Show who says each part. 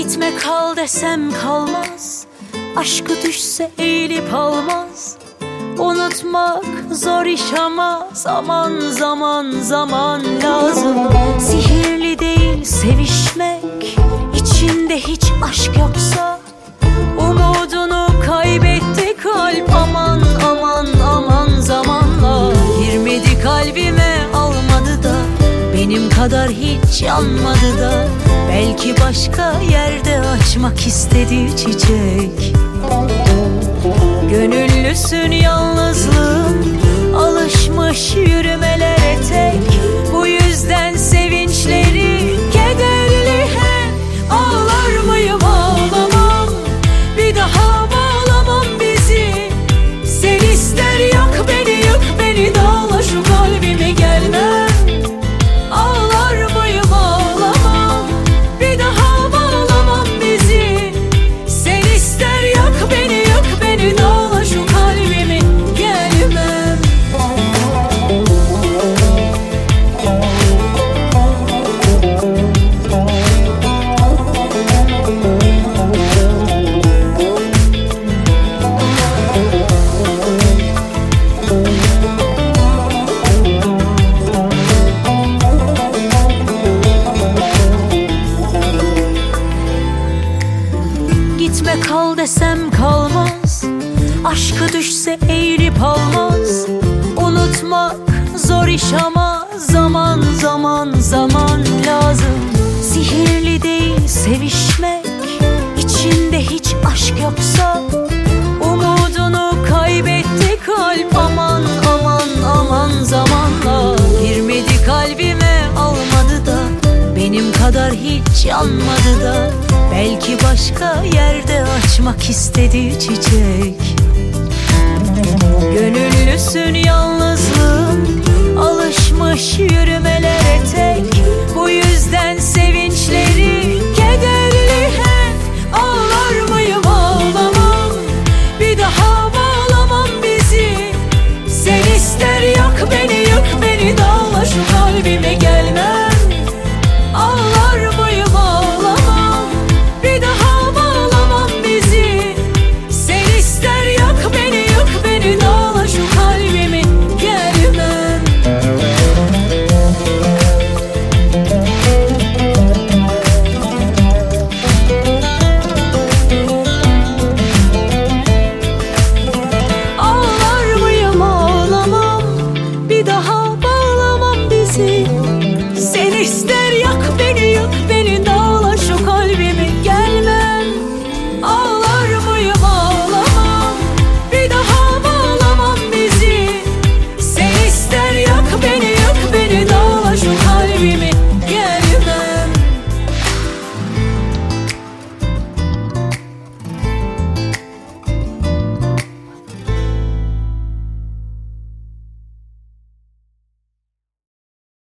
Speaker 1: Gitme kal desem kalmaz, aşkı düşse eğilip almaz. Unutmak zor iş ama zaman zaman zaman lazım. Sihirli değil sevişmek, içinde hiç aşk yoksa. Umudunu kaybetti kalp, aman aman aman zamanla. Girmedi kalbime almadı da, benim kadar hiç yanmadı da. Belki başka yerde açmak istedi çiçek. Gönüllüsün yalnızlığın, alışmış yürümelere tek. Bu yüzden sevinçleri kederli hep. Ağlar mıyım? Ağlamam, bir daha bağlamam bizi. Sen ister yak beni, yık beni, dağla şu kalbimi, gelmem. Ağlar mıyım? Ağlamam, bir daha bağlamam bizi. Sen ister yak beni, yık beni, dağla şu kalbimi, gelmem. Gitme kal desem kalmaz, aşkı düşse eğilip almaz. Unutmak zor iş ama zaman zaman zaman lazım. Sihirli değil sevişmek, içinde hiç aşk yoksa. Umudunu kaybetti kalp, aman aman aman zamanla. Girmedi kalbime almadı da, benim kadar hiç yanmadı da. Belki başka yerde açmak istedi çiçek. Gönüllüsün yalnızlığın,